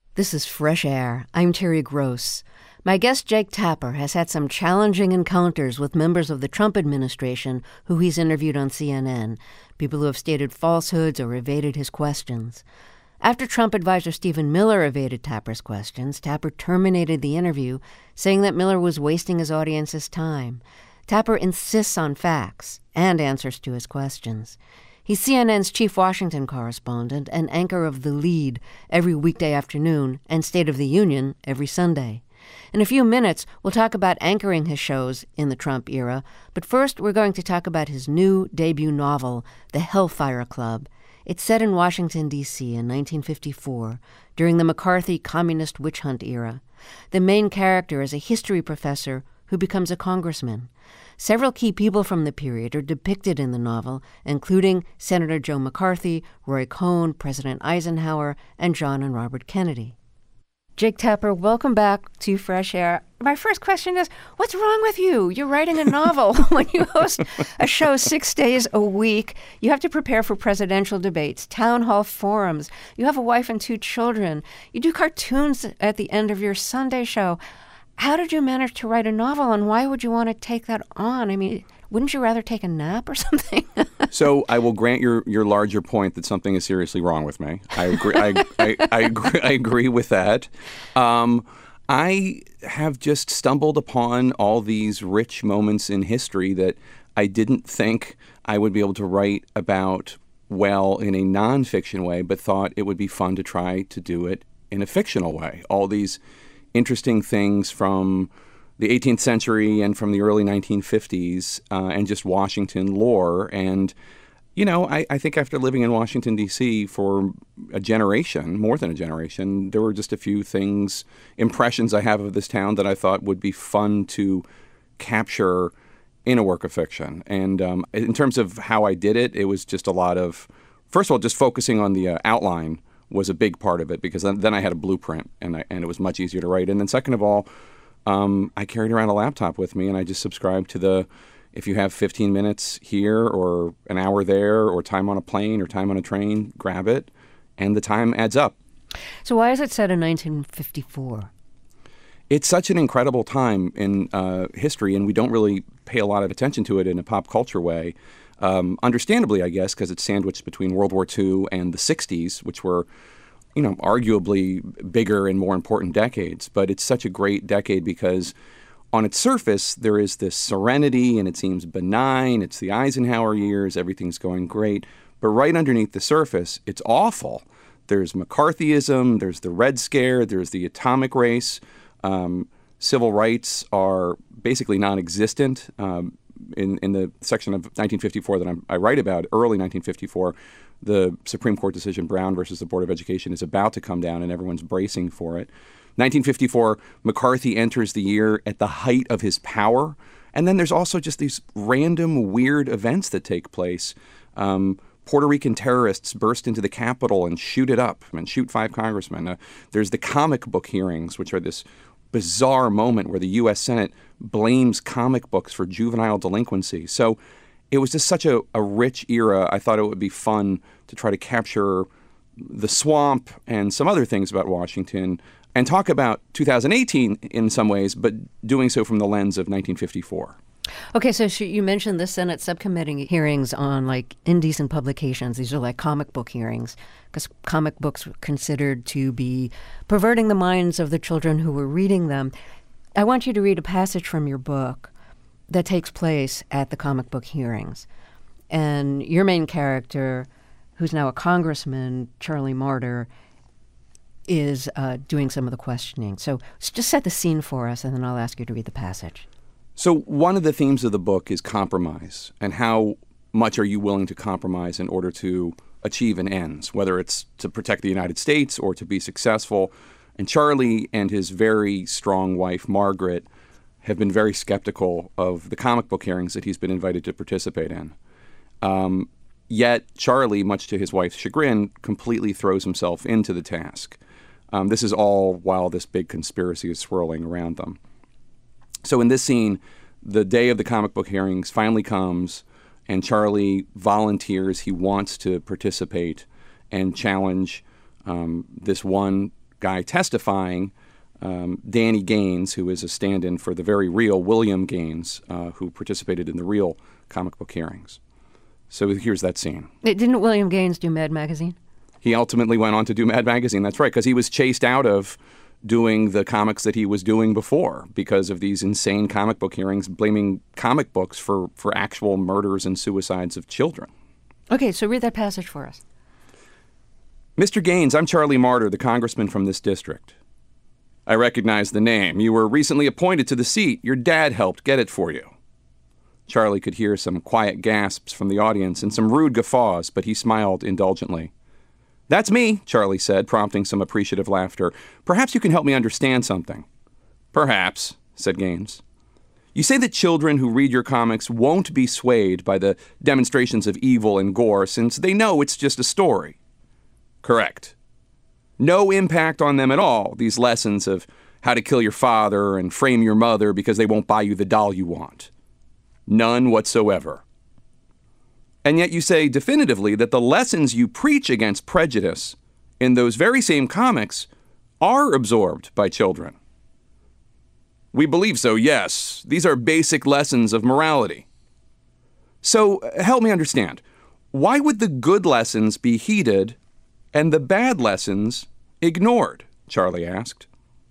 This is Fresh Air. I'm Terry Gross. My guest, Jake Tapper, has had some challenging encounters with members of the Trump administration who he's interviewed on CNN, people who have stated falsehoods or evaded his questions. After Trump advisor Stephen Miller evaded Tapper's questions, Tapper terminated the interview, saying that Miller was wasting his audience's time. Tapper insists on facts and answers to his questions. He's CNN's chief Washington correspondent and anchor of The Lead every weekday afternoon and State of the Union every Sunday. In a few minutes, we'll talk about anchoring his shows in the Trump era, but first we're going to talk about his new debut novel, The Hellfire Club. It's set in Washington, D.C. in 1954, during the McCarthy communist witch hunt era. The main character is a history professor who becomes a congressman. Several key people from the period are depicted in the novel, including Senator Joe McCarthy, Roy Cohn, President Eisenhower, and John and Robert Kennedy. Jake Tapper, welcome back to Fresh Air. My first question is, what's wrong with you? You're writing a novel. When you host a show 6 days a week, you have to prepare for presidential debates, town hall forums. You have a wife and 2 children. You do cartoons at the end of your Sunday show. How did you manage to write a novel, and why would you want to take that on? I mean, wouldn't you rather take a nap or something? So I will grant your larger point that something is seriously wrong with me. I agree. I agree with that. I have just stumbled upon all these rich moments in history that I didn't think I would be able to write about well in a nonfiction way, but thought it would be fun to try to do it in a fictional way. All these interesting things from the 18th century and from the early 1950s and just Washington lore. And, you know, I think after living in Washington, D.C. for a generation, more than a generation, there were just a few things, impressions I have of this town that I thought would be fun to capture in a work of fiction. And in terms of how I did it, it was just a lot of, first of all, just focusing on the outline was a big part of it, because then I had a blueprint and it was much easier to write. And then second of all, I carried around a laptop with me, and I just subscribed to if you have 15 minutes here or an hour there or time on a plane or time on a train, grab it, and the time adds up. So why is it set in 1954? It's such an incredible time in history, and we don't really pay a lot of attention to it in a pop culture way. Understandably, I guess, because it's sandwiched between World War II and the 60s, which were, you know, arguably bigger and more important decades. But it's such a great decade because on its surface, there is this serenity and it seems benign. It's the Eisenhower years. Everything's going great. But right underneath the surface, it's awful. There's McCarthyism. There's the Red Scare. There's the atomic race. Civil rights are basically non-existent. In the section of 1954 that I write about, early 1954, the Supreme Court decision Brown versus the Board of Education is about to come down, and everyone's bracing for it. 1954, McCarthy enters the year at the height of his power. And then there's also just these random weird events that take place. Puerto Rican terrorists burst into the Capitol and shoot it up and shoot 5 congressmen. There's the comic book hearings, which are this bizarre moment where the U.S. Senate blames comic books for juvenile delinquency. So it was just such a rich era. I thought it would be fun to try to capture the swamp and some other things about Washington and talk about 2018 in some ways, but doing so from the lens of 1954. Okay, so you mentioned the Senate subcommittee hearings on, like, indecent publications. These are like comic book hearings, because comic books were considered to be perverting the minds of the children who were reading them. I want you to read a passage from your book that takes place at the comic book hearings. And your main character, who's now a congressman, Charlie Martyr, is doing some of the questioning. So just set the scene for us, and then I'll ask you to read the passage. So one of the themes of the book is compromise, and how much are you willing to compromise in order to achieve an end, whether it's to protect the United States or to be successful. And Charlie and his very strong wife, Margaret, have been very skeptical of the comic book hearings that he's been invited to participate in. Yet Charlie, much to his wife's chagrin, completely throws himself into the task. This is all while this big conspiracy is swirling around them. So in this scene, the day of the comic book hearings finally comes, and Charlie volunteers. He wants to participate and challenge this one guy testifying, Danny Gaines, who is a stand-in for the very real William Gaines, who participated in the real comic book hearings. So here's that scene. Didn't William Gaines do Mad Magazine? He ultimately went on to do Mad Magazine. That's right, because he was chased out of doing the comics that he was doing before because of these insane comic book hearings, blaming comic books for actual murders and suicides of children. Okay, so read that passage for us. Mr. Gaines, I'm Charlie Martyr, the congressman from this district. I recognize the name. You were recently appointed to the seat. Your dad helped get it for you. Charlie could hear some quiet gasps from the audience and some rude guffaws, but he smiled indulgently. That's me, Charlie said, prompting some appreciative laughter. Perhaps you can help me understand something. Perhaps, said Gaines. You say that children who read your comics won't be swayed by the demonstrations of evil and gore since they know it's just a story. Correct. No impact on them at all, these lessons of how to kill your father and frame your mother because they won't buy you the doll you want. None whatsoever. And yet you say definitively that the lessons you preach against prejudice in those very same comics are absorbed by children. We believe so, yes. These are basic lessons of morality. So help me understand. Why would the good lessons be heeded and the bad lessons ignored? Charlie asked.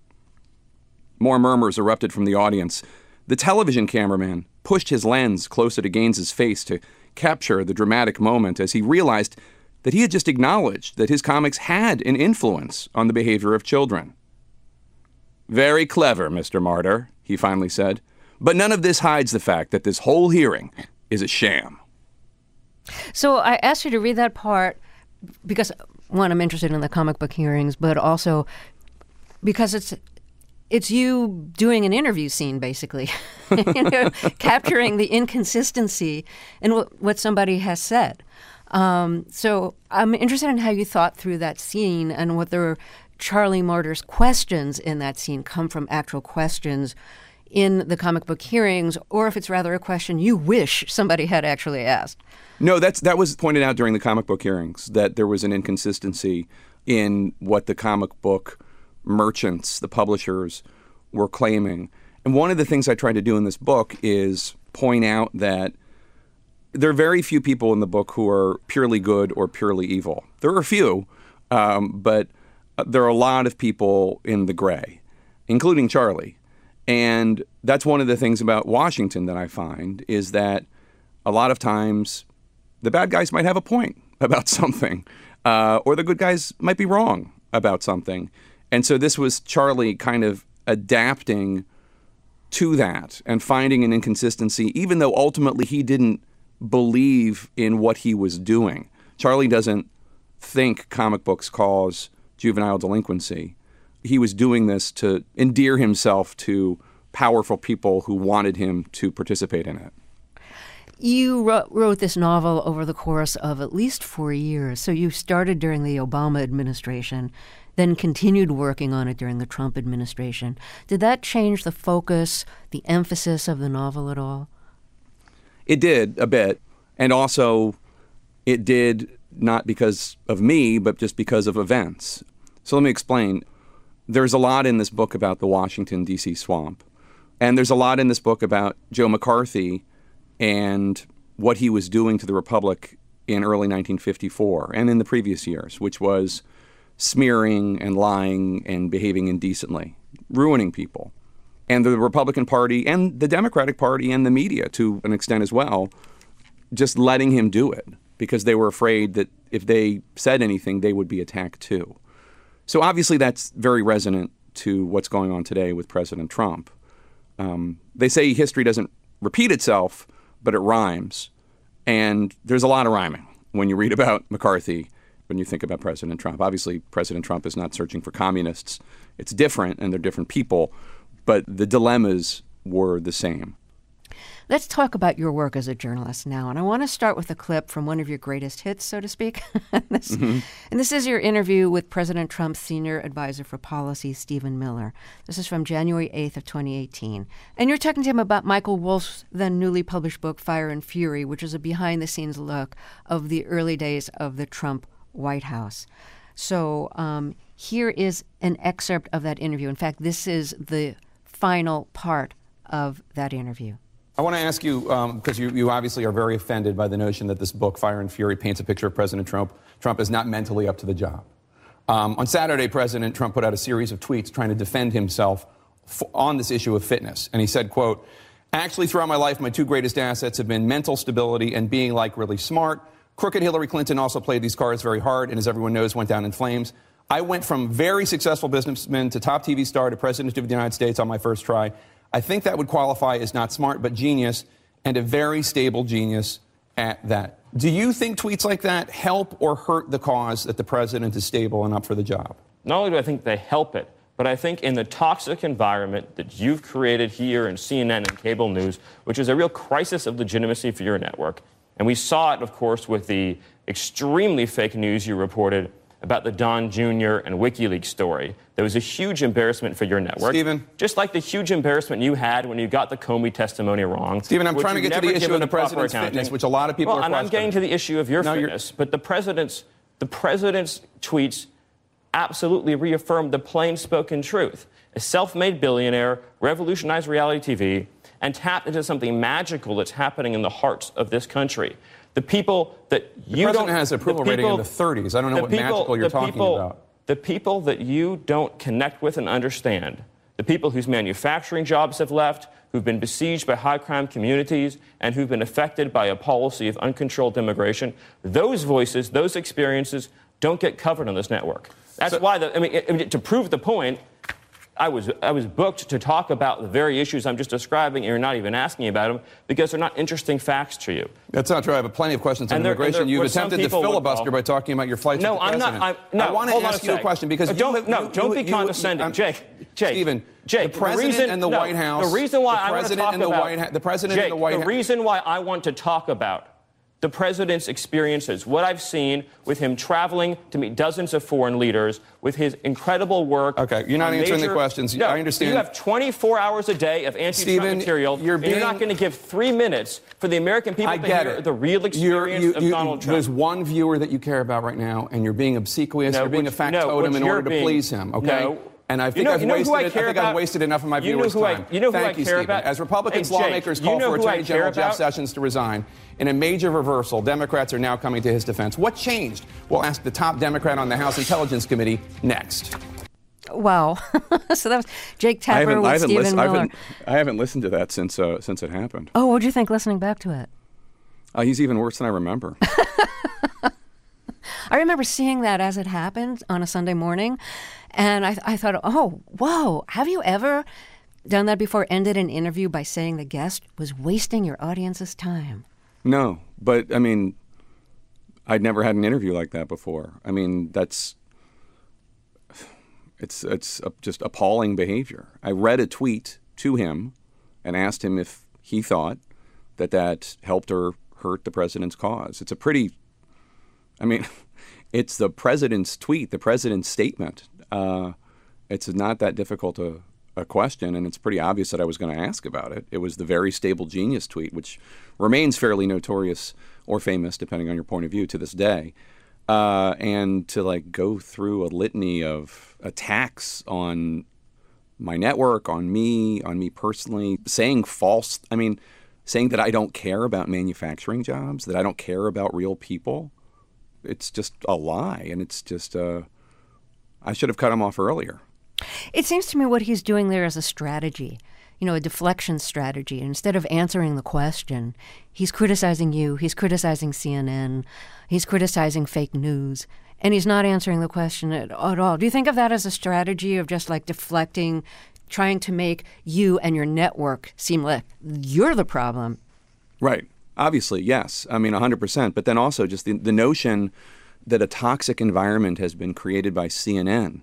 More murmurs erupted from the audience. The television cameraman pushed his lens closer to Gaines's face to capture the dramatic moment as he realized that he had just acknowledged that his comics had an influence on the behavior of children. Very clever, Mr. Martyr, he finally said, but none of this hides the fact that this whole hearing is a sham. So I asked you to read that part because, one, I'm interested in the comic book hearings, but also because it's you doing an interview scene, basically, capturing the inconsistency in what somebody has said. So I'm interested in how you thought through that scene and whether Charlie Martyr's questions in that scene come from actual questions in the comic book hearings, or if it's rather a question you wish somebody had actually asked. No, that was pointed out during the comic book hearings, that there was an inconsistency in what the comic book merchants, the publishers, were claiming. And one of the things I tried to do in this book is point out that there are very few people in the book who are purely good or purely evil. There are a few, but there are a lot of people in the gray, including Charlie. And that's one of the things about Washington that I find is that a lot of times the bad guys might have a point about something, or the good guys might be wrong about something. And so this was Charlie kind of adapting to that and finding an inconsistency, even though ultimately he didn't believe in what he was doing. Charlie doesn't think comic books cause juvenile delinquency. He was doing this to endear himself to powerful people who wanted him to participate in it. You wrote this novel over the course of at least 4 years. So you started during the Obama administration, then continued working on it during the Trump administration. Did that change the focus, the emphasis of the novel at all? It did, a bit. And also, it did not because of me, but just because of events. So let me explain. There's a lot in this book about the Washington, D.C. swamp. And there's a lot in this book about Joe McCarthy and what he was doing to the Republic in early 1954 and in the previous years, which was smearing and lying and behaving indecently, ruining people. And the Republican Party and the Democratic Party and the media, to an extent as well, just letting him do it because they were afraid that if they said anything, they would be attacked too. So obviously that's very resonant to what's going on today with President Trump. They say history doesn't repeat itself, but it rhymes. And there's a lot of rhyming when you read about McCarthy, when you think about President Trump. Obviously, President Trump is not searching for communists. It's different, and they're different people, but the dilemmas were the same. Let's talk about your work as a journalist now. And I want to start with a clip from one of your greatest hits, so to speak. And this is your interview with President Trump's senior advisor for policy, Stephen Miller. This is from January 8th of 2018. And you're talking to him about Michael Wolff's then newly published book, Fire and Fury, which is a behind-the-scenes look of the early days of the Trump White House. So Here is an excerpt of that interview. In fact, this is the final part of that interview. I want to ask you, because you obviously are very offended by the notion that this book, Fire and Fury, paints a picture of President Trump. Trump is not mentally up to the job. On Saturday, President Trump put out a series of tweets trying to defend himself on this issue of fitness. And he said, quote, "Actually, throughout my life, my two greatest assets have been mental stability and being, like, really smart. Crooked Hillary Clinton also played these cards very hard and, as everyone knows, went down in flames. I went from very successful businessman to top TV star to President of the United States on my first try. I think that would qualify as not smart, but genius, and a very stable genius at that." Do you think tweets like that help or hurt the cause that the president is stable and up for the job? Not only do I think they help it, but I think in the toxic environment that you've created here in CNN and cable news, which is a real crisis of legitimacy for your network, and we saw it, of course, with the extremely fake news you reported about the Don Jr. and WikiLeaks story. There was a huge embarrassment for your network. Stephen. Just like the huge embarrassment you had when you got the Comey testimony wrong. Stephen, I'm trying to get to the issue of the president's fitness, which a lot of people are questioning. I'm getting to the issue of your fitness, but the president's tweets absolutely reaffirmed the plain-spoken truth. A self-made billionaire revolutionized reality TV and tapped into something magical that's happening in the hearts of this country. The people that you don't... The president has approval rating in the 30s. I don't know what magical you're talking about. The people that you don't connect with and understand, the people whose manufacturing jobs have left, who've been besieged by high-crime communities, and who've been affected by a policy of uncontrolled immigration, those voices, those experiences don't get covered on this network. That's why, to prove the point, I was booked to talk about the very issues I'm just describing, and you're not even asking about them because they're not interesting facts to you. That's not true. I have plenty of questions on immigration. You've attempted to filibuster by talking about your flights with the president. I want to ask you a question because don't be condescending, Jake. Stephen, the president and the White House. The reason why I want to talk about the president and the White House. The reason why I want to talk about the president's experiences, what I've seen with him traveling to meet dozens of foreign leaders, with his incredible work. Okay, you're not answering the questions. No, I understand. You have 24 hours a day of anti-Trump material, and you're not going to give 3 minutes for the American people to hear the real experience of Donald Trump. There's one viewer that you care about right now, and you're being obsequious. You're being a factotum in order to please him, okay? No. And I think I've wasted enough of my viewers' time. Thank you, Stephen. As Republicans, lawmakers call for Attorney General Jeff Sessions to resign. In a major reversal, Democrats are now coming to his defense. What changed? We'll ask the top Democrat on the House Intelligence Committee next. Wow. So that was Jake Tapper with Stephen Miller. I haven't listened to that since it happened. Oh, what did you think listening back to it? He's even worse than I remember. I remember seeing that as it happened on a Sunday morning, and I thought, oh, whoa, have you ever done that before, ended an interview by saying the guest was wasting your audience's time? No, but, I'd never had an interview like that before. It's just appalling behavior. I read a tweet to him and asked him if he thought that helped or hurt the president's cause. It's it's the president's tweet, the president's statement. It's not that difficult a question, and it's pretty obvious that I was going to ask about it. It was the very stable genius tweet, which remains fairly notorious or famous, depending on your point of view, to this day. And to go through a litany of attacks on my network, on me personally, saying that I don't care about manufacturing jobs, that I don't care about real people. It's just a lie, and it's just I should have cut him off earlier. It seems to me what he's doing there is a strategy, a deflection strategy. Instead of answering the question, he's criticizing you, he's criticizing CNN, he's criticizing fake news, and he's not answering the question at all. Do you think of that as a strategy of just deflecting, trying to make you and your network seem like you're the problem? Right. Obviously, yes. 100%. But then also just the notion that a toxic environment has been created by CNN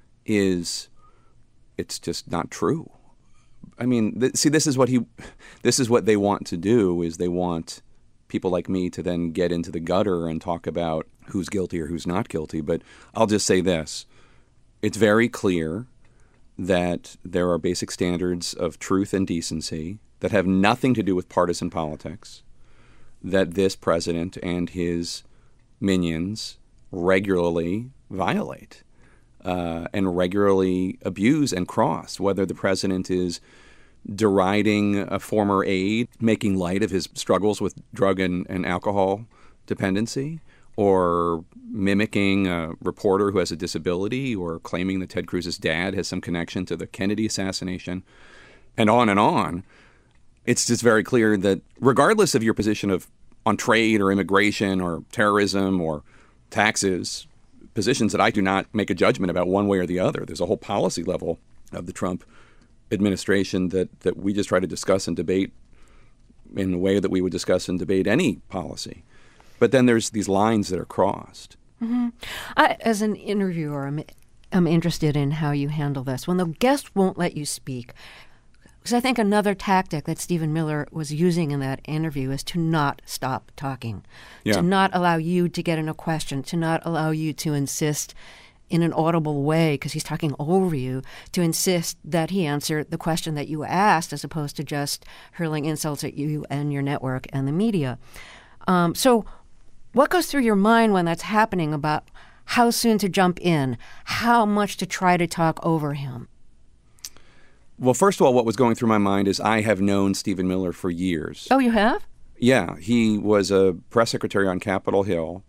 it's just not true. This is what they want to do, is they want people like me to then get into the gutter and talk about who's guilty or who's not guilty. But I'll just say this. It's very clear that there are basic standards of truth and decency that have nothing to do with partisan politics that this president and his minions regularly violate. and regularly abuse and cross, whether the president is deriding a former aide, making light of his struggles with drug and alcohol dependency, or mimicking a reporter who has a disability, or claiming that Ted Cruz's dad has some connection to the Kennedy assassination, and on and on. It's just very clear that regardless of your position on trade or immigration or terrorism or taxes, positions that I do not make a judgment about one way or the other. There's a whole policy level of the Trump administration that we just try to discuss and debate in a way that we would discuss and debate any policy. But then there's these lines that are crossed. Mm-hmm. As an interviewer, I'm interested in how you handle this. When the guest won't let you speak, because I think another tactic that Stephen Miller was using in that interview is to not stop talking, to not allow you to get in a question, to not allow you to insist in an audible way, because he's talking over you, to insist that he answer the question that you asked as opposed to just hurling insults at you and your network and the media. So what goes through your mind when that's happening about how soon to jump in, how much to try to talk over him? Well, first of all, what was going through my mind is I have known Stephen Miller for years. Oh, you have? Yeah. He was a press secretary on Capitol Hill.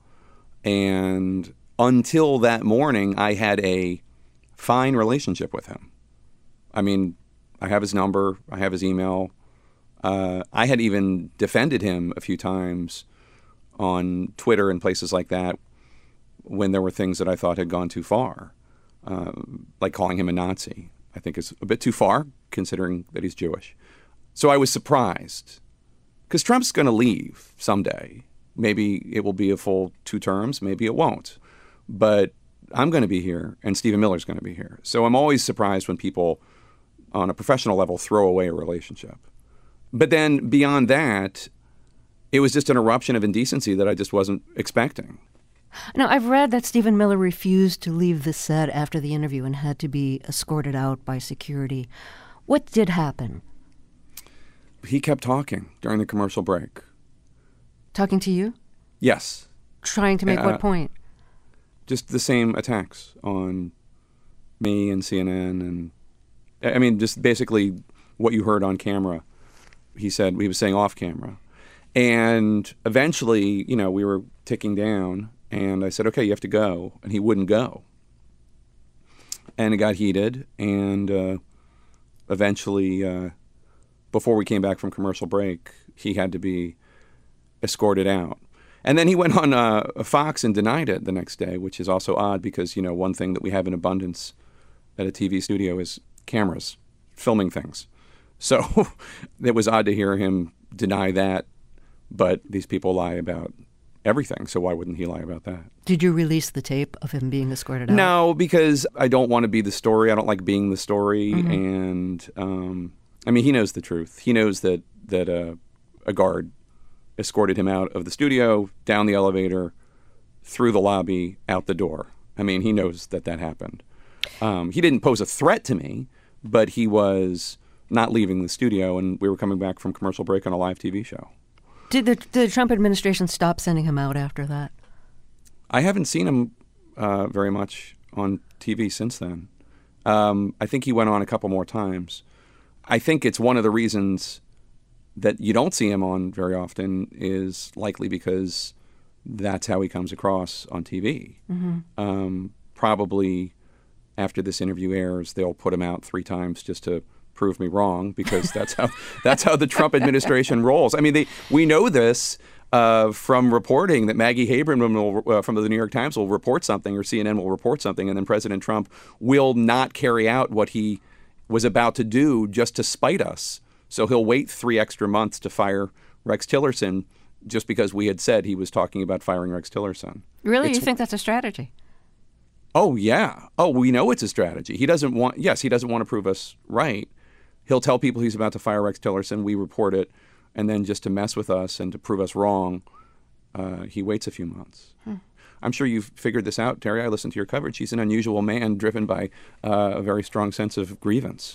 And until that morning, I had a fine relationship with him. I mean, I have his number. I have his email. I had even defended him a few times on Twitter and places like that when there were things that I thought had gone too far, like calling him a Nazi. I think is a bit too far, considering that he's Jewish. So I was surprised, because Trump's going to leave someday. Maybe it will be a full 2 terms, maybe it won't. But I'm going to be here, and Stephen Miller's going to be here. So I'm always surprised when people, on a professional level, throw away a relationship. But then beyond that, it was just an eruption of indecency that I just wasn't expecting. Now, I've read that Stephen Miller refused to leave the set after the interview and had to be escorted out by security. What did happen? He kept talking during the commercial break. Talking to you? Yes. Trying to make what point? Just the same attacks on me and CNN. And I mean, just basically what you heard on camera. He was saying off camera. And eventually, we were ticking down. And I said, okay, you have to go. And he wouldn't go. And it got heated. And eventually, before we came back from commercial break, he had to be escorted out. And then he went on Fox and denied it the next day, which is also odd because, one thing that we have in abundance at a TV studio is cameras, filming things. So it was odd to hear him deny that. But these people lie about everything, so why wouldn't he lie about that? Did you release the tape of him being escorted out? No, because I don't want to be the story. I don't like being the story. Mm-hmm. And, he knows the truth. He knows that a guard escorted him out of the studio, down the elevator, through the lobby, out the door. He knows that happened. He didn't pose a threat to me, but he was not leaving the studio, and we were coming back from commercial break on a live TV show. Did the Trump administration stop sending him out after that? I haven't seen him very much on TV since then. I think he went on a couple more times. I think it's one of the reasons that you don't see him on very often is likely because that's how he comes across on TV. Mm-hmm. Probably after this interview airs, they'll put him out 3 times just to prove me wrong, because that's how the Trump administration rolls. We know this from reporting that Maggie Haberman from the New York Times will report something, or CNN will report something, and then President Trump will not carry out what he was about to do just to spite us. So he'll wait 3 extra months to fire Rex Tillerson just because we had said he was talking about firing Rex Tillerson. Really? You think that's a strategy? Oh, yeah. Oh, we know it's a strategy. He doesn't want to prove us right. He'll tell people he's about to fire Rex Tillerson. We report it. And then just to mess with us and to prove us wrong, he waits a few months. I'm sure you've figured this out, Terry. I listened to your coverage. He's an unusual man driven by a very strong sense of grievance.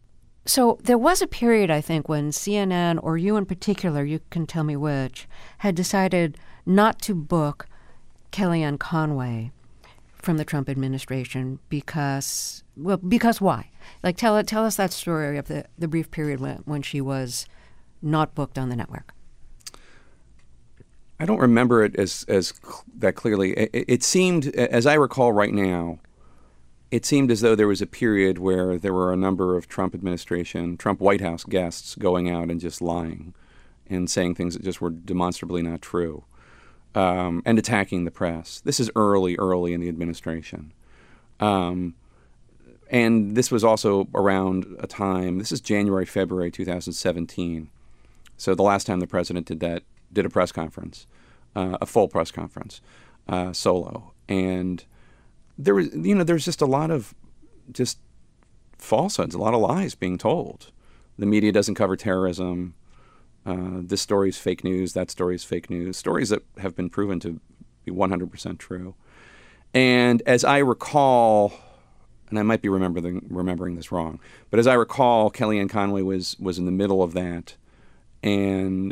So there was a period, I think, when CNN, or you in particular, you can tell me which, had decided not to book Kellyanne Conway from the Trump administration because why? Like, tell us that story of the brief period when she was not booked on the network. I don't remember it as that clearly. It seemed, as I recall right now, it seemed as though there was a period where there were a number of Trump White House guests going out and just lying and saying things that just were demonstrably not true, and attacking the press. This is early in the administration. And this was also around a time, this is January, February 2017. So the last time the president did a press conference, a full press conference, solo. And there's just a lot of just falsehoods, a lot of lies being told. The media doesn't cover terrorism. This story is fake news. That story is fake news. Stories that have been proven to be 100% true. And as I recall, and I might be remembering this wrong, but as I recall, Kellyanne Conway was in the middle of that, and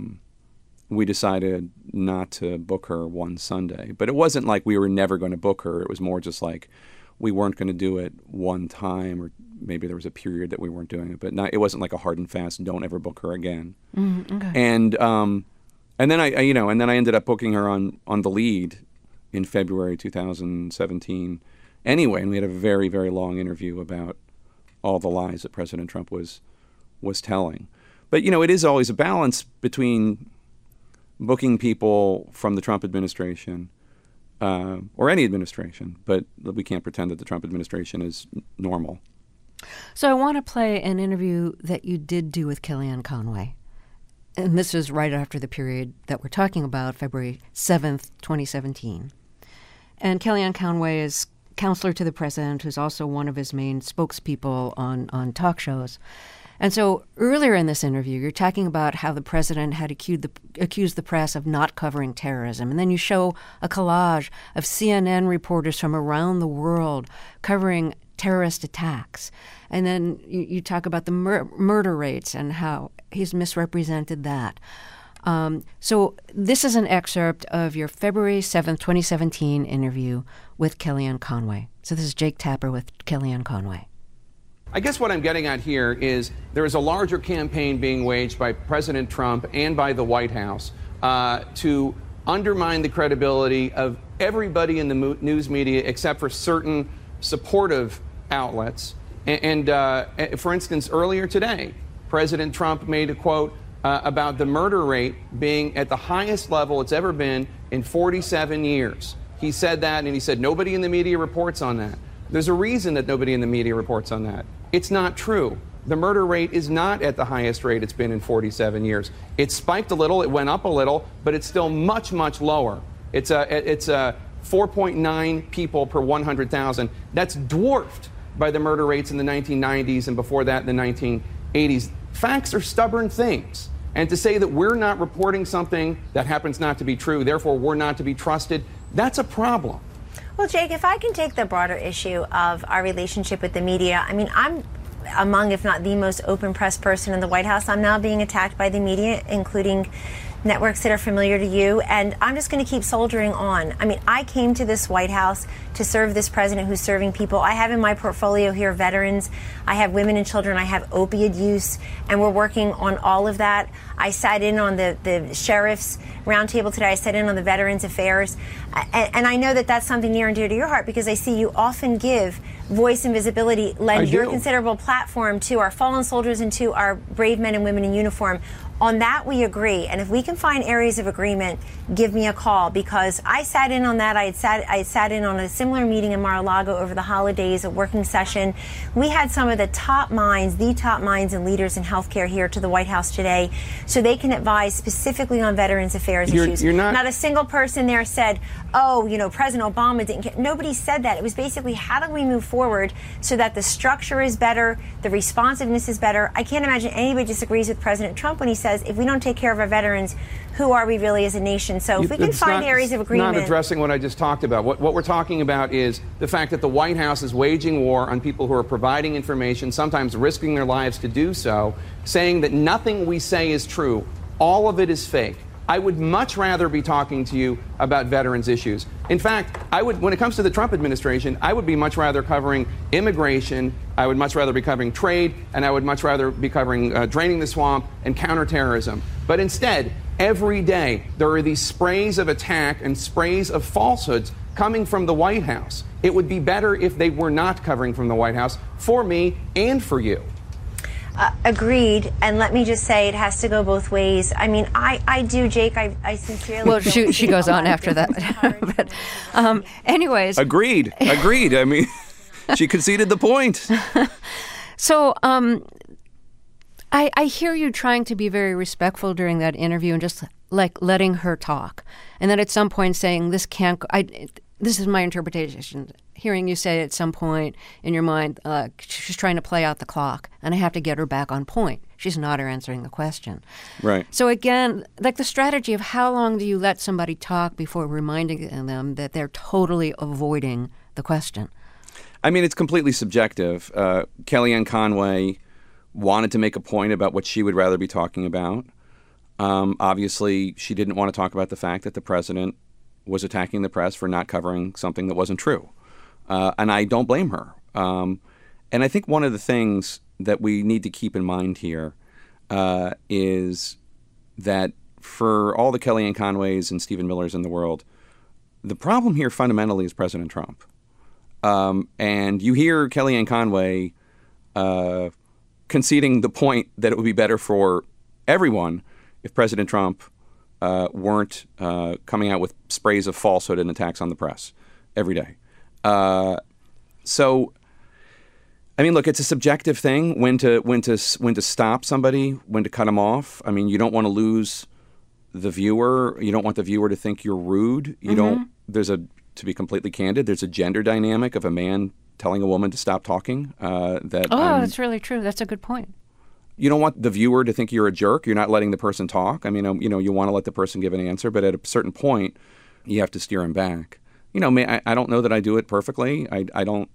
we decided not to book her one Sunday. But it wasn't like we were never going to book her. It was more just like we weren't going to do it one time, or maybe there was a period that we weren't doing it. But it wasn't like a hard and fast, don't ever book her again. Okay. And then I ended up booking her on The Lead in February 2017 anyway, and we had a very, very long interview about all the lies that President Trump was telling. But, it is always a balance between booking people from the Trump administration or any administration, but we can't pretend that the Trump administration is normal. So I want to play an interview that you did do with Kellyanne Conway. And this is right after the period that we're talking about, February 7th, 2017. And Kellyanne Conway is counselor to the president, who's also one of his main spokespeople on talk shows. And so earlier in this interview, you're talking about how the president had accused the press of not covering terrorism. And then you show a collage of CNN reporters from around the world covering terrorist attacks. And then you talk about the murder rates and how he's misrepresented that. So this is an excerpt of your February 7th, 2017 interview with Kellyanne Conway. So this is Jake Tapper with Kellyanne Conway. I guess what I'm getting at here is there is a larger campaign being waged by President Trump and by the White House to undermine the credibility of everybody in the news media except for certain supportive outlets. And for instance, earlier today, President Trump made a quote about the murder rate being at the highest level it's ever been in 47 years. He said that, and he said nobody in the media reports on that. There's a reason that nobody in the media reports on that. It's not true. The murder rate is not at the highest rate it's been in 47 years. It spiked a little, it went up a little, but it's still much, much lower. It's 4.9 people per 100,000. That's dwarfed by the murder rates in the 1990s and before that in the 1980s. Facts are stubborn things. And to say that we're not reporting something that happens not to be true, therefore we're not to be trusted, that's a problem. Well, Jake, if I can take the broader issue of our relationship with the media, I mean, I'm among, if not the most open press person in the White House. I'm now being attacked by the media, including networks that are familiar to you, and I'm just going to keep soldiering on. I mean, I came to this White House to serve this president who's serving people. I have in my portfolio here veterans, I have women and children, I have opioid use, and we're working on all of that. I sat in on the sheriff's roundtable today. I sat in on the Veterans Affairs, and I know that that's something near and dear to your heart because I see you often give voice and visibility, lend your considerable platform to our fallen soldiers and to our brave men and women in uniform. On that, we agree. And if we can find areas of agreement, give me a call, because I sat in on that. I sat in on a similar meeting in Mar-a-Lago over the holidays, a working session. We had some of the top minds and leaders in healthcare here to the White House today, so they can advise specifically on Veterans Affairs issues. Not a single person there said, oh, President Obama didn't care. Nobody said that. It was basically, how do we move forward so that the structure is better, the responsiveness is better. I can't imagine anybody disagrees with President Trump when he says, if we don't take care of our veterans, who are we really as a nation? So if we can find areas of agreement. Not addressing what I just talked about. What we're talking about is the fact that the White House is waging war on people who are providing information, sometimes risking their lives to do so, saying that nothing we say is true. All of it is fake. I would much rather be talking to you about veterans issues. In fact, when it comes to the Trump administration, I would be much rather covering immigration, I would much rather be covering trade, and I would much rather be covering draining the swamp and counterterrorism. But instead, every day, there are these sprays of attack and sprays of falsehoods coming from the White House. It would be better if they were not covering from the White House for me and for you. Agreed. And let me just say, it has to go both ways. I mean, I do, Jake. I sincerely. Well, she goes on after that. But, anyways. Agreed. I mean, she conceded the point. So, I hear you trying to be very respectful during that interview and just like letting her talk, and then at some point saying, "This can't." This is my interpretation. Hearing you say at some point in your mind, she's trying to play out the clock, and I have to get her back on point. She's not answering the question. Right. So again, like the strategy of how long do you let somebody talk before reminding them that they're totally avoiding the question? I mean, it's completely subjective. Kellyanne Conway wanted to make a point about what she would rather be talking about. Obviously, she didn't want to talk about the fact that the president was attacking the press for not covering something that wasn't true. And I don't blame her. And I think one of the things that we need to keep in mind here is that for all the Kellyanne Conways and Stephen Millers in the world, the problem here fundamentally is President Trump. And you hear Kellyanne Conway conceding the point that it would be better for everyone if President Trump weren't coming out with sprays of falsehood and attacks on the press every day. So, I mean, look, it's a subjective thing when to stop somebody, when to cut them off. I mean, you don't want to lose the viewer. You don't want the viewer to think you're rude. You don't. To be completely candid, there's a gender dynamic of a man telling a woman to stop talking. That's really true. That's a good point. You don't want the viewer to think you're a jerk. You're not letting the person talk. I mean, you want to let the person give an answer, but at a certain point, you have to steer them back. I don't know that I do it perfectly. I don't.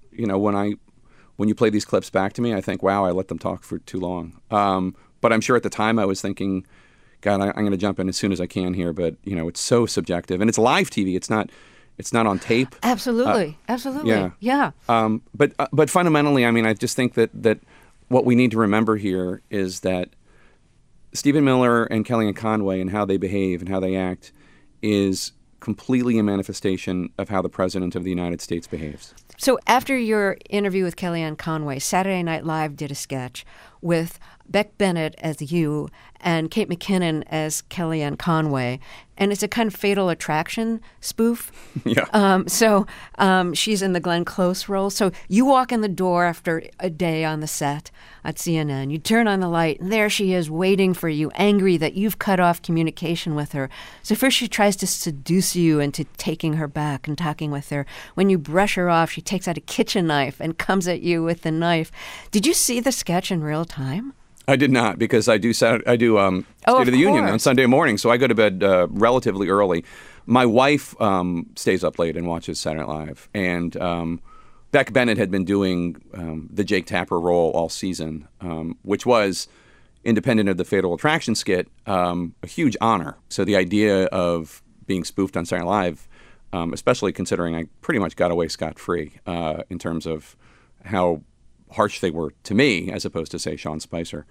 When you play these clips back to me, I think, wow, I let them talk for too long. But I'm sure at the time I was thinking, God, I'm going to jump in as soon as I can here. But it's so subjective, and it's live TV. It's not on tape. Absolutely. Yeah. But fundamentally, I mean, I just think that what we need to remember here is that Stephen Miller and Kellyanne Conway and how they behave and how they act is completely a manifestation of how the President of the United States behaves. So after your interview with Kellyanne Conway, Saturday Night Live did a sketch with Beck Bennett as you and Kate McKinnon as Kellyanne Conway, and it's a kind of Fatal Attraction spoof. Yeah. So she's in the Glenn Close role. So you walk in the door after a day on the set at CNN. You turn on the light, and there she is waiting for you, angry that you've cut off communication with her. So first she tries to seduce you into taking her back and talking with her. When you brush her off, she takes out a kitchen knife and comes at you with the knife. Did you see the sketch in real time? I did not, because I do State of the Union on Sunday morning, so I go to bed relatively early. My wife stays up late and watches Saturday Night Live, and Beck Bennett had been doing the Jake Tapper role all season, which was, independent of the Fatal Attraction skit, a huge honor. So the idea of being spoofed on Saturday Night Live, especially considering I pretty much got away scot-free in terms of how harsh they were to me, as opposed to, say, Sean Spicer.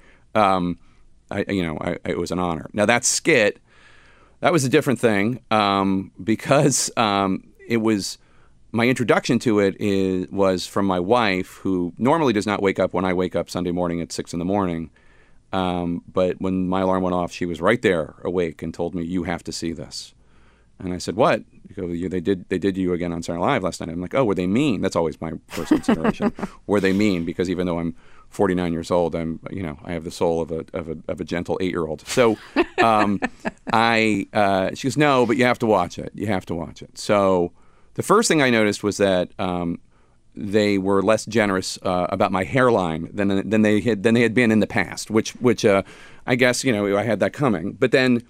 It was an honor. Now that skit, that was a different thing because it was my introduction to it was from my wife, who normally does not wake up when I wake up Sunday morning at 6 a.m. But when my alarm went off, she was right there, awake, and told me, "You have to see this." And I said, "What?" They did you again on Saturday Night Live last night. I'm like, "Oh, were they mean?" That's always my first consideration. Were they mean? Because even though I'm 49 years old, I have the soul of a gentle 8-year-old. So she goes, "No, but you have to watch it. You have to watch it." So the first thing I noticed was that they were less generous about my hairline than they had been in the past, which I guess I had that coming. But then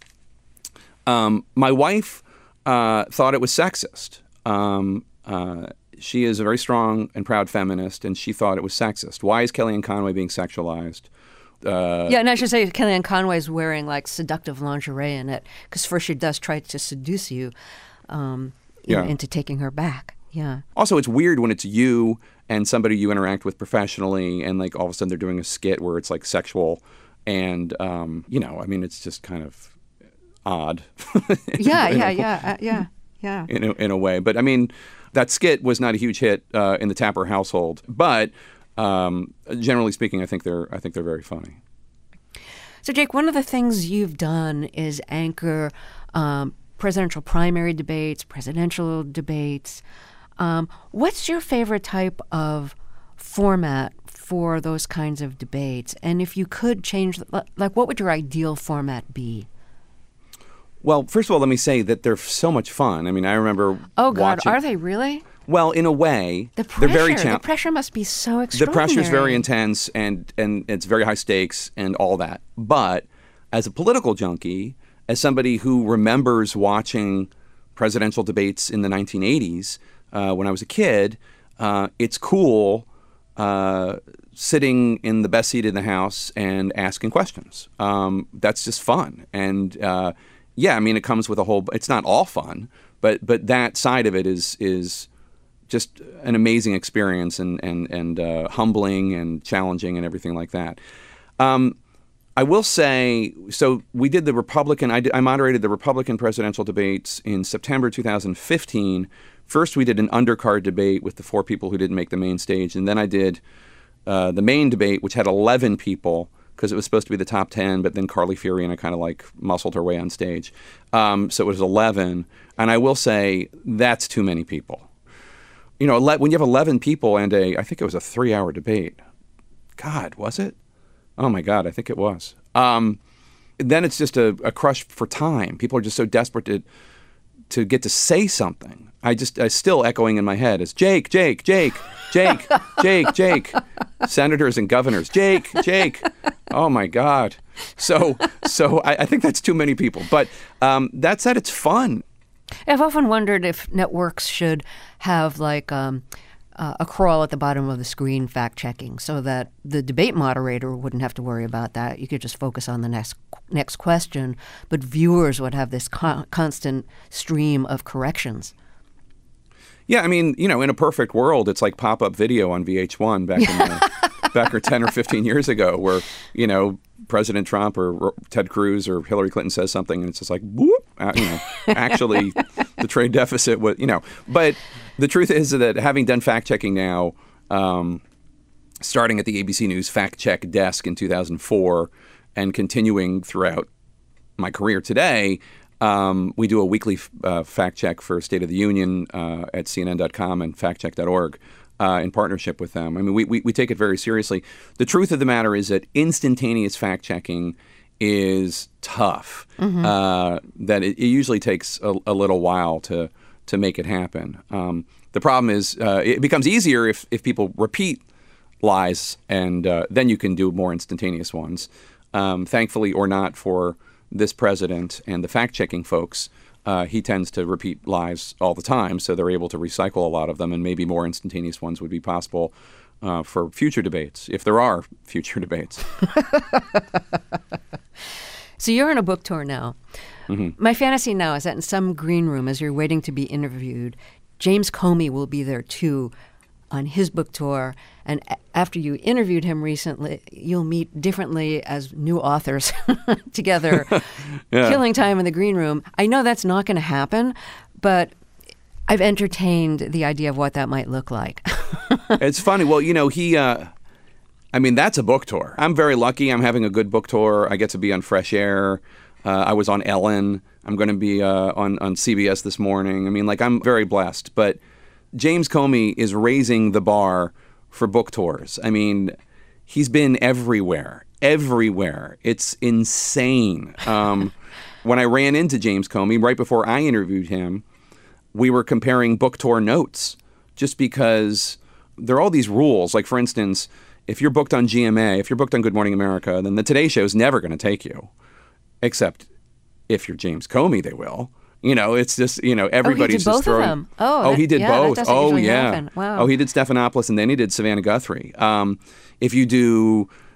my wife thought it was sexist. She is a very strong and proud feminist, and she thought it was sexist. Why is Kellyanne Conway being sexualized? Yeah, and I should say Kellyanne Conway's wearing like seductive lingerie in it, because first she does try to seduce you, into taking her back. Yeah. Also, it's weird when it's you and somebody you interact with professionally, and like all of a sudden they're doing a skit where it's like sexual, and it's just kind of odd. Yeah. In a way, but I mean, that skit was not a huge hit in the Tapper household, but generally speaking, I think they're very funny. So, Jake, one of the things you've done is anchor presidential primary debates, presidential debates. What's your favorite type of format for those kinds of debates? And if you could change, like, what would your ideal format be? Well, first of all, let me say that they're so much fun. I mean, I remember watching. Are they really? Well, in a way, they're very challenging. The pressure must be so extraordinary. The pressure is very intense, and it's very high stakes and all that. But as a political junkie, as somebody who remembers watching presidential debates in the 1980s when I was a kid, it's cool sitting in the best seat in the House and asking questions. That's just fun. And yeah, I mean, it comes with a whole. It's not all fun, but that side of it is just an amazing experience and humbling and challenging and everything like that. I will say, so we did the Republican. I moderated the Republican presidential debates in September 2015. First, we did an undercard debate with the 4 people who didn't make the main stage, and then I did the main debate, which had 11 people. Because it was supposed to be the top 10, but then Carly Fiorina kind of like muscled her way on stage. So it was 11. And I will say that's too many people. You know, when you have 11 people and I think it was a 3-hour debate. God, was it? Oh my God, I think it was. Then it's just a crush for time. People are just so desperate to get to say something. I still echoing in my head is Jake, Jake, Jake, Jake, Jake, Jake. Senators and governors, Jake, Jake. Oh my God. So I think that's too many people. But that said, it's fun. I've often wondered if networks should have like a crawl at the bottom of the screen fact-checking so that the debate moderator wouldn't have to worry about that. You could just focus on the next question, but viewers would have this constant stream of corrections. Yeah, I mean, you know, in a perfect world, it's like pop-up video on VH1 back 10 or 15 years ago where, you know, President Trump or Ted Cruz or Hillary Clinton says something and it's just like, whoop, actually the trade deficit was, But the truth is that having done fact-checking now, starting at the ABC News fact-check desk in 2004 and continuing throughout my career today, we do a weekly fact check for State of the Union at CNN.com and factcheck.org in partnership with them. I mean, we take it very seriously. The truth of the matter is that instantaneous fact checking is tough. Mm-hmm. That it usually takes a little while to make it happen. The problem is it becomes easier if people repeat lies, and then you can do more instantaneous ones. Thankfully or not for this president and the fact-checking folks, he tends to repeat lies all the time, so they're able to recycle a lot of them, and maybe more instantaneous ones would be possible for future debates, if there are future debates. So you're on a book tour now. Mm-hmm. My fantasy now is that in some green room, as you're waiting to be interviewed, James Comey will be there too on his book tour, and after you interviewed him recently, you'll meet differently as new authors together, killing time in the green room. I know that's not going to happen, but I've entertained the idea of what that might look like. It's funny. Well, that's a book tour. I'm very lucky. I'm having a good book tour. I get to be on Fresh Air. I was on Ellen. I'm going to be on CBS this morning. I mean, I'm very blessed, but James Comey is raising the bar for book tours. I mean, he's been everywhere. It's insane. When I ran into James Comey, right before I interviewed him, we were comparing book tour notes just because there are all these rules. Like, for instance, if you're booked on GMA, if you're booked on Good Morning America, then the Today Show is never going to take you. Except if you're James Comey, they will. It's just, everybody's just throwing. Of them. Oh, he did both. That doesn't usually happen. Wow. Oh, he did Stephanopoulos and then he did Savannah Guthrie. If you do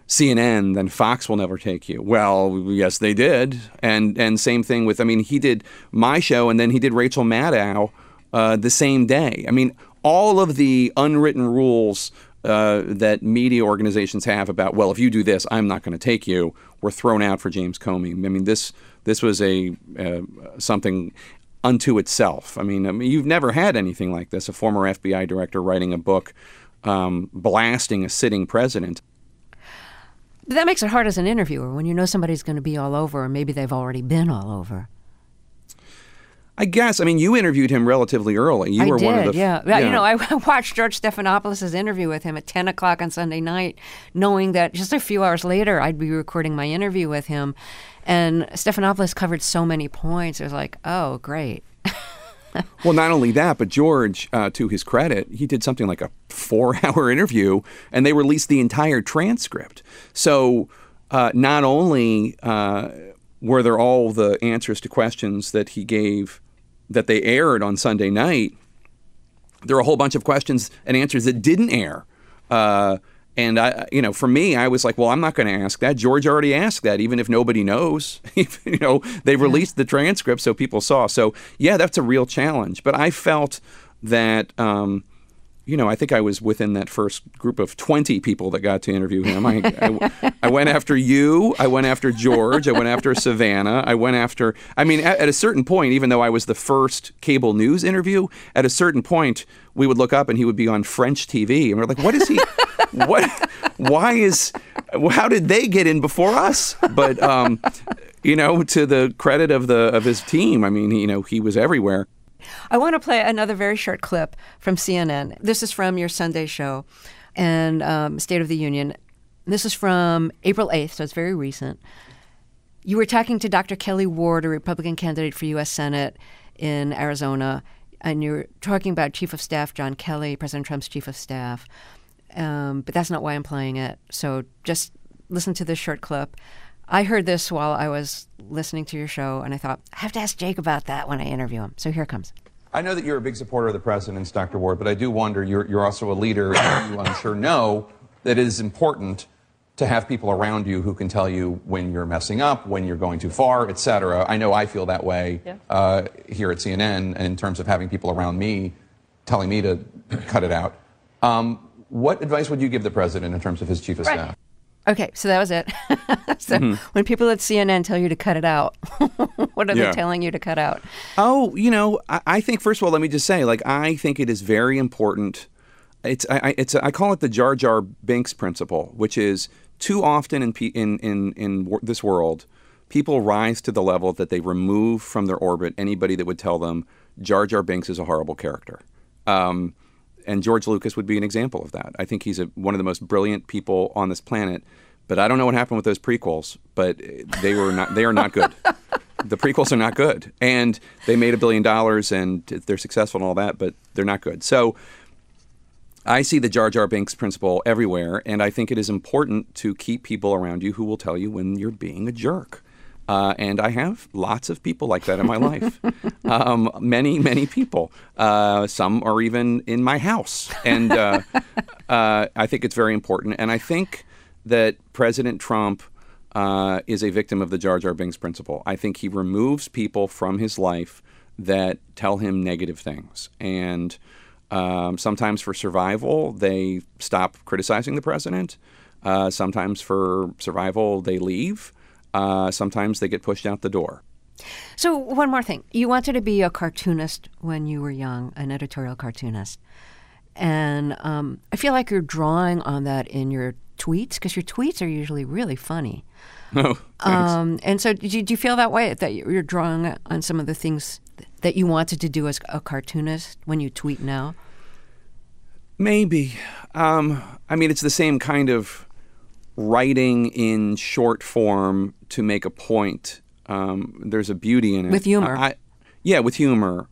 CNN, then Fox will never take you. Well, yes, they did. And same thing with, I mean, he did my show and then he did Rachel Maddow the same day. I mean, all of the unwritten rules that media organizations have about, well, if you do this, I'm not going to take you, were thrown out for James Comey. I mean, this was something unto itself. I mean, you've never had anything like this, a former FBI director writing a book blasting a sitting president. But that makes it hard as an interviewer when you know somebody's going to be all over, or maybe they've already been all over. I guess. I mean, you interviewed him relatively early. You were one of the. Yeah. You know, I watched George Stephanopoulos' interview with him at 10 o'clock on Sunday night, knowing that just a few hours later I'd be recording my interview with him. And Stephanopoulos covered so many points. It was like, oh, great. Well, not only that, but George, to his credit, he did something like a 4-hour interview, and they released the entire transcript. So not only were there all the answers to questions that he gave that they aired on Sunday night, there were a whole bunch of questions and answers that didn't air. And for me, I was like, well, I'm not going to ask that. George already asked that, even if nobody knows. They released the transcript so people saw. So yeah, that's a real challenge. But I felt that, I think I was within that first group of 20 people that got to interview him. I went after you. I went after George. I went after Savannah. At a certain point, even though I was the first cable news interview, at a certain point, we would look up and he would be on French TV. And we're like, what is he? How did they get in before us? But, to the credit of his team, I mean, he was everywhere. I want to play another very short clip from CNN. This is from your Sunday show and State of the Union. This is from April 8th, so it's very recent. You were talking to Dr. Kelly Ward, a Republican candidate for U.S. Senate in Arizona, and you're talking about Chief of Staff John Kelly, President Trump's Chief of Staff. But that's not why I'm playing it. So just listen to this short clip. I heard this while I was listening to your show, and I thought, I have to ask Jake about that when I interview him. So here it comes. I know that you're a big supporter of the president's, Dr. Ward, but I do wonder, you're also a leader, and you, I'm sure, know that it is important to have people around you who can tell you when you're messing up, when you're going too far, et cetera. I know I feel that way here at CNN in terms of having people around me telling me to cut it out. What advice would you give the president in terms of his chief of staff? Okay, so that was it. When people at CNN tell you to cut it out, what are they telling you to cut out? Oh, I think, first of all, let me just say, I think it is very important. I call it the Jar Jar Binks principle, which is too often in this world, people rise to the level that they remove from their orbit anybody that would tell them Jar Jar Binks is a horrible character. And George Lucas would be an example of that. I think he's one of the most brilliant people on this planet. But I don't know what happened with those prequels, but they are not good. The prequels are not good. And they made $1 billion and they're successful and all that, but they're not good. So I see the Jar Jar Binks principle everywhere, and I think it is important to keep people around you who will tell you when you're being a jerk. And I have lots of people like that in my life. Many, many people. Some are even in my house. And I think it's very important. And I think that President Trump is a victim of the Jar Jar Binks principle. I think he removes people from his life that tell him negative things. And sometimes for survival, they stop criticizing the president. Sometimes for survival, they leave. Sometimes they get pushed out the door. So one more thing. You wanted to be a cartoonist when you were young, an editorial cartoonist. And I feel like you're drawing on that in your tweets, because your tweets are usually really funny. Oh, thanks. And so do you feel that way, that you're drawing on some of the things that you wanted to do as a cartoonist when you tweet now? Maybe. It's the same kind of writing in short form to make a point. There's a beauty in it. With humor. With humor.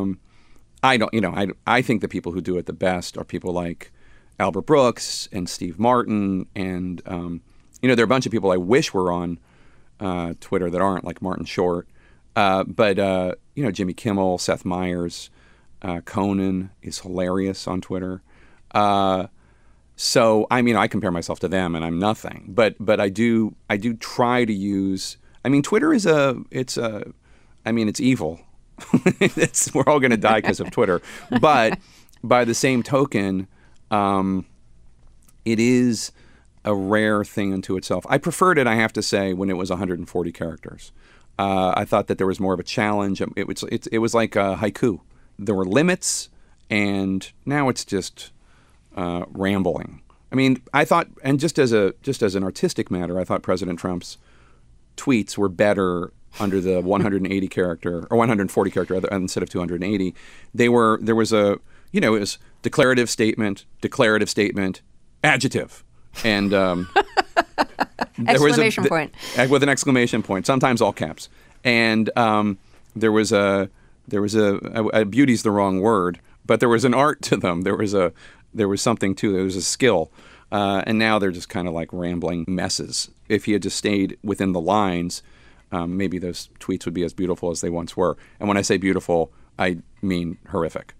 I think the people who do it the best are people like Albert Brooks and Steve Martin. And, there are a bunch of people I wish were on Twitter that aren't, like Martin Short. But Jimmy Kimmel, Seth Meyers, Conan is hilarious on Twitter. So I mean, I compare myself to them, and I'm nothing. But I do try to use. I mean, Twitter is it's evil. We're all going to die because of Twitter. But by the same token, it is a rare thing unto itself. I preferred it, I have to say, when it was 140 characters. I thought that there was more of a challenge. It was like a haiku. There were limits, and now it's just rambling. I mean, I thought, and just as an artistic matter, I thought President Trump's tweets were better under the 180 character or 140 character instead of 280. There was it was declarative statement, adjective. And exclamation point with an exclamation point, sometimes all caps. And there was beauty's the wrong word, but there was an art to them. There was something to. There was a skill. And now they're just kind of like rambling messes. If he had just stayed within the lines, maybe those tweets would be as beautiful as they once were. And when I say beautiful, I mean horrific.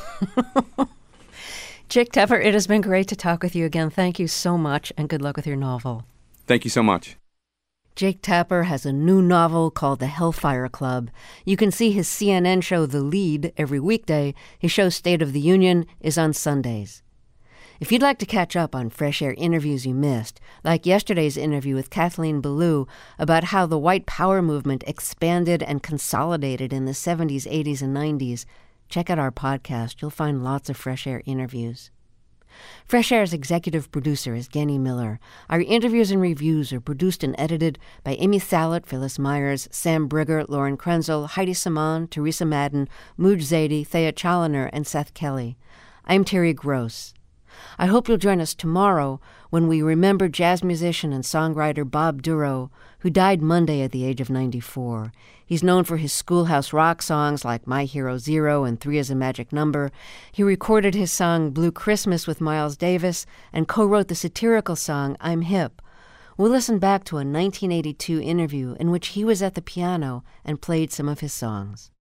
Jake Tapper, it has been great to talk with you again. Thank you so much, and good luck with your novel. Thank you so much. Jake Tapper has a new novel called The Hellfire Club. You can see his CNN show The Lead every weekday. His show State of the Union is on Sundays. If you'd like to catch up on Fresh Air interviews you missed, like yesterday's interview with Kathleen Belew about how the white power movement expanded and consolidated in the 70s, 80s, and 90s, check out our podcast. You'll find lots of Fresh Air interviews. Fresh Air's executive producer is Genny Miller. Our interviews and reviews are produced and edited by Amy Salit, Phyllis Myers, Sam Brigger, Lauren Krenzel, Heidi Saman, Teresa Madden, Mooj Zadie, Thea Chaloner, and Seth Kelly. I'm Terry Gross. I hope you'll join us tomorrow when we remember jazz musician and songwriter Bob Dorough, who died Monday at the age of 94. He's known for his schoolhouse rock songs like My Hero Zero and 3 is a Magic Number. He recorded his song Blue Christmas with Miles Davis and co-wrote the satirical song I'm Hip. We'll listen back to a 1982 interview in which he was at the piano and played some of his songs.